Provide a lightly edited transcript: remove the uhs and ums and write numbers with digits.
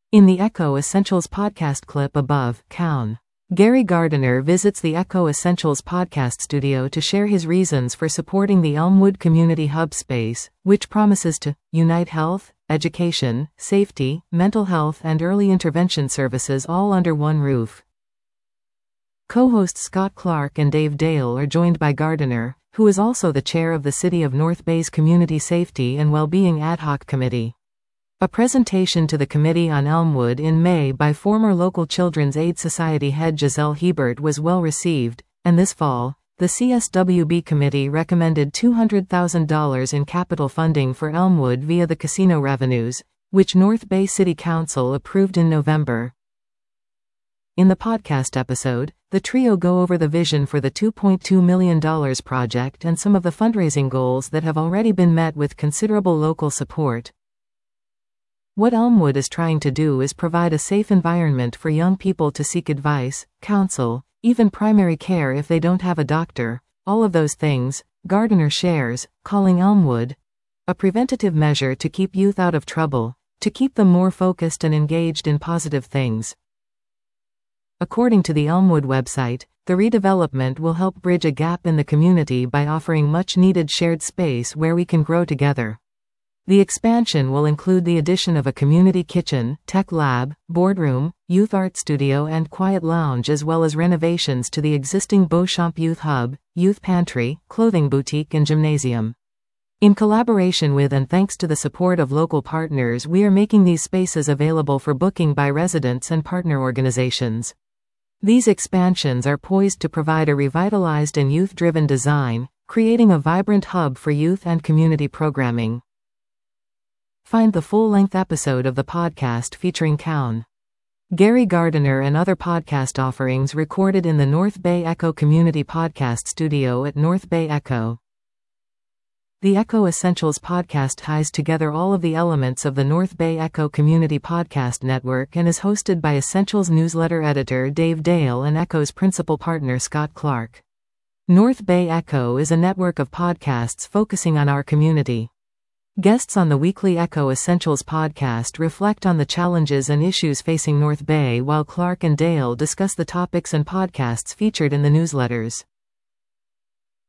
In the Echo Essentials podcast clip above, Cown. Gary Gardiner visits the Echo Essentials podcast studio to share his reasons for supporting the Elmwood Community Hub space, which promises to unite health, education, safety, mental health and early intervention services all under one roof. Co-hosts Scott Clark and Dave Dale are joined by Gardiner, who is also the chair of the City of North Bay's Community Safety and Wellbeing Ad Hoc Committee. A presentation to the Committee on Elmwood in May by former local Children's Aid Society head Giselle Hebert was well received, and this fall, the CSWB Committee recommended $200,000 in capital funding for Elmwood via the casino revenues, which North Bay City Council approved in November. In the podcast episode, the trio go over the vision for the $2.2 million project and some of the fundraising goals that have already been met with considerable local support. What Elmwood is trying to do is provide a safe environment for young people to seek advice, counsel, even primary care if they don't have a doctor, all of those things, Gardiner shares, calling Elmwood a preventative measure to keep youth out of trouble, to keep them more focused and engaged in positive things. According to the Elmwood website, the redevelopment will help bridge a gap in the community by offering much-needed shared space where we can grow together. The expansion will include the addition of a community kitchen, tech lab, boardroom, youth art studio and quiet lounge as well as renovations to the existing Beauchamp Youth Hub, youth pantry, clothing boutique and gymnasium. In collaboration with and thanks to the support of local partners, we are making these spaces available for booking by residents and partner organizations. These expansions are poised to provide a revitalized and youth-driven design, creating a vibrant hub for youth and community programming. Find the full-length episode of the podcast featuring Cown. Gary Gardiner and other podcast offerings recorded in the North Bay Echo Community Podcast Studio at North Bay Echo. The Echo Essentials podcast ties together all of the elements of the North Bay Echo Community Podcast Network and is hosted by Essentials newsletter editor Dave Dale and Echo's principal partner Scott Clark. North Bay Echo is a network of podcasts focusing on our community. Guests on the weekly Echo Essentials podcast reflect on the challenges and issues facing North Bay while Clark and Dale discuss the topics and podcasts featured in the newsletters.